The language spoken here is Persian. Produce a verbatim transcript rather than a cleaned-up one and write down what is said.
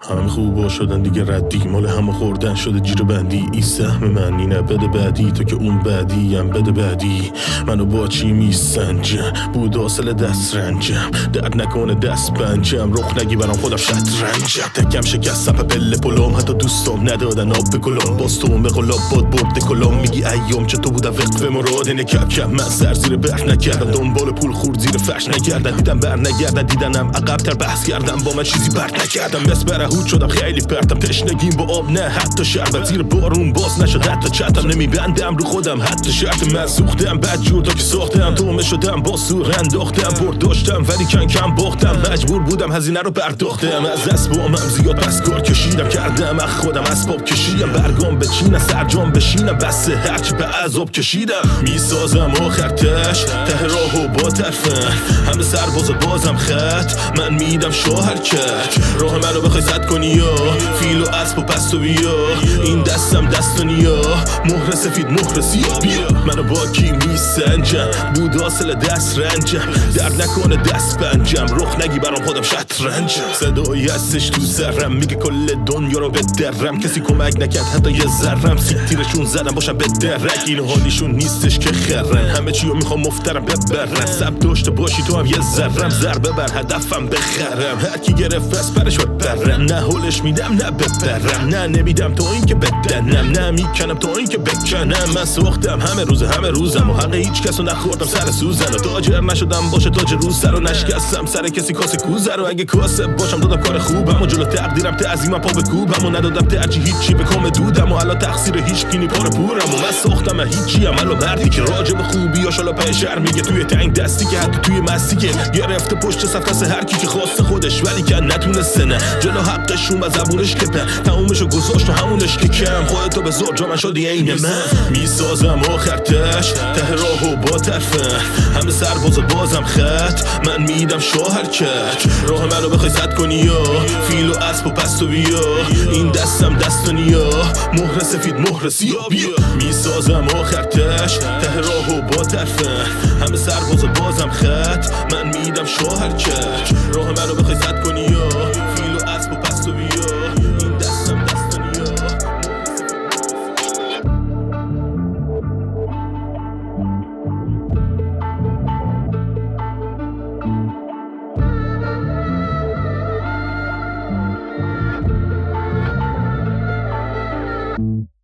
همه خوبا شدن دیگه ردی، مال همه خوردن شده جیر بندی. این سهم من اینه، بده بعدی، تو که اون بعدی هم بده بعدی. منو با چی میسنجم، بود حاصل دست رنجم، درد نکنه دست پنجم، رخ نگی برام خودم شطرنجم. تکم شکستم پله پلم، حتی دوستام ندادن آب بکلم، باز تو به قلاب باد برده کلام. میگی ایام چطور بودم وقت به مراد، اینه کم کم من سر زیر برف نکردم، دنبال پول خورد زیر فرش نگردن، دیدم بر نگردن، دیدنم عقب‌تر بحث کردم، با من چیزی برد نکردم، بس برهود شدم خیلی پرتم، تشنگیم با آب نه حتی شربت، زیر بارون باز نشد حتی چتم، نمیبندم رو خودم حتی شرط، من سوختم بد جور تا که ساختم، تومه شدم با سور انداختم، برد داشتم ولی کم کم باختم، مجبور بودم هزینه رو پرداختم، از اسبامم زیاد پس کار کشیدم، کردم از خودم اسباب کشیدم، برگام بچینم سرجام بشینم، بس هرچی به عذاب کشیدم، میسازم آخرتش ته راهو با طرفم، همه سرباز بازم خط، من میدم شوهرکت، راه منو بخوای زد کنی یا فیل و اسب و پس و بیا، این دستم دستانیا، مهر سفید مهر سیاه بیا، منو با کی میسنجم، بود حاصل دست رنجم، درد نکنه دست پنجم، رخ نگی برام خودم شطرنجم، صدایی هستش تو سرم میگه کل دنیا رو بدرم، کسی کمک نکرد حتی یه ذرم، سیک تیرشون زدم باشم به درک، این حالیشون نیستش که خرن، همه چیو میخوام مفترم ببرن، سب داشته باشی تو هم یه ذرم، ضربه بر هدفم بخرم، هر کی گرفت از پرش ببرم، نه هولش میدم نه ببرم، نه نمیدم تا این که بدنم، نه میکنم تا این که بکنم، من ساختم همه روز همه روزم و حق هیچ کسو نخوردم سر سوزن، و تاجر نشدم باشه تاج روز سر و نشکستم سر کسی کاسه کوزه رو، اگه کاسه باشم دادم کار خوبم و جلو تقدیرم تعظیمم پا به کوبم و ندادم ترجیح هیچی به کام دودم و الان تقصیر هیچ کی نی پر پورم، و من ساختم هیچی عملو مردی که راجع به خوبی یا شالا پشر میگه، توی تنگ دستی که حتی توی مستی که گرفته پشت صف هر کی که خواسته خودش ولی که نتونسته، نه جلو حقشون و زبونش کپه، تمومشو گذاشت و همونش که کم، خودتو به زور جا من شدی عین من، میسازم آخرتش ته راهو با طرفم، همه سرباز بازم خط، من میدم شوهرکت، راه منو بخوای زد کنی یا فیل و اسب و پس و بیا، این دستم دستانیا، مهر سفید مهر سیاه بیا، میسازم آخرتش ته راهو با طرفم، همه سرباز بازم خط، من میدم شوهرکت، راه منو بخوای زد کنی یا فیل و اسب و پس و بیا، این دستم دستانیا. Thank you.